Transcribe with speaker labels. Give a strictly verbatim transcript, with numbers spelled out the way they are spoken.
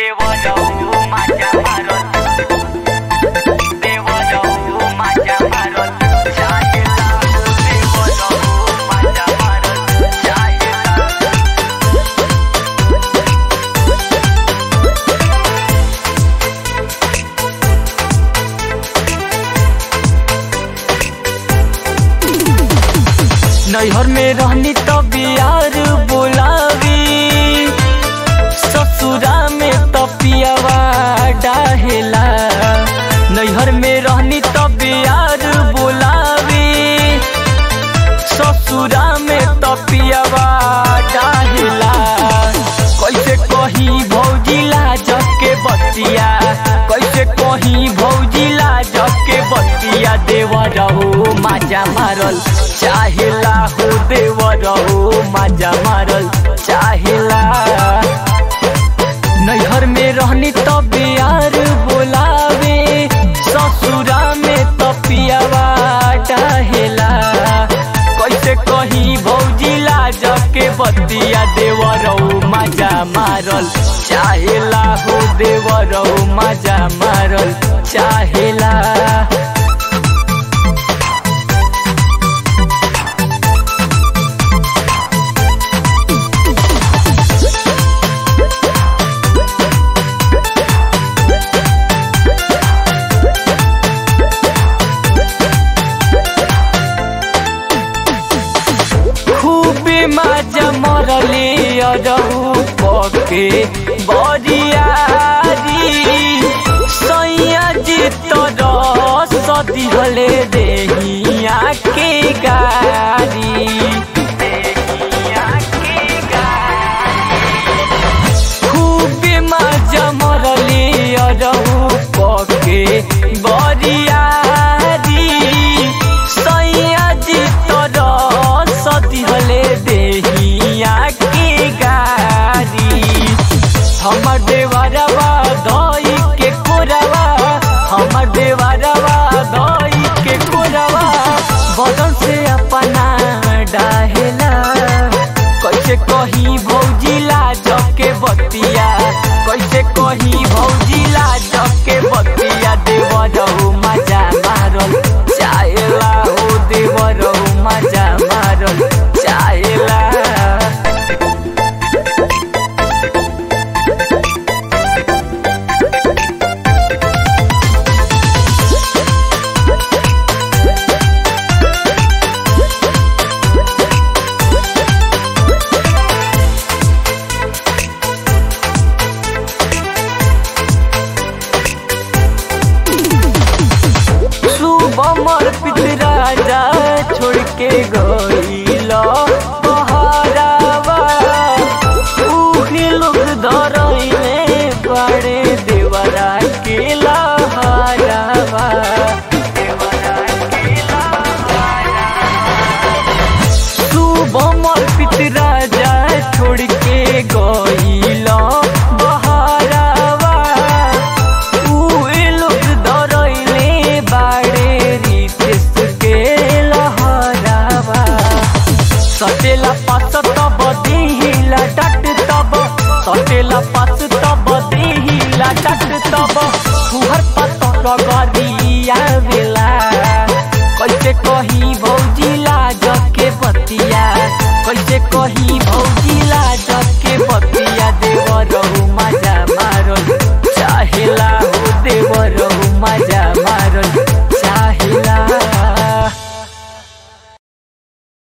Speaker 1: नैहर में रहनी तब यार बोलावी, ससुरा में तपियावा डाहेला। नैहर में रहनी तब यार बोलावी, ससुरा में तपियावा डाहेला। कैसे कहीं भौजी लाज के बतिया, कैसे कहीं भौजी लाज के बतिया। देवर हो माजा मारल चाहेला, हो देवर हो माजा मारल चाहेला। नैहर में रहनी तब यार बोलावे, ससुरा में तपियावा डाहेला। कैसे कहीं भौजी लाज के बतिया। देवर हो माजा मारल चाहेला, हो देवर हो माजा मारल चाहेला। माजा मरले अरहु पके बरियारी, सैया जी तरस दिहले देहिया के गारी। खूबे माजा मरले अरहु पके बरियारी, सैया जी तरस दिहले देहिया के गारी। हमर देवरवा